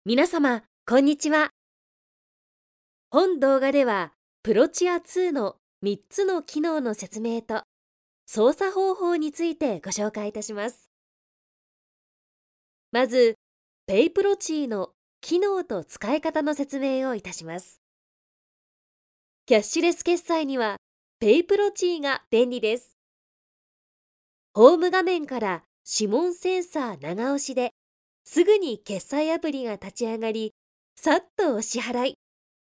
皆様、こんにちは。本動画では、プロチア2の3つの機能の説明と操作方法についてご紹介いたします。まず、ペイプロチーの機能と使い方の説明をいたします。キャッシュレス決済には、ペイプロチーが便利です。ホーム画面から指紋センサー長押しで、すぐに決済アプリが立ち上がり、さっとお支払い、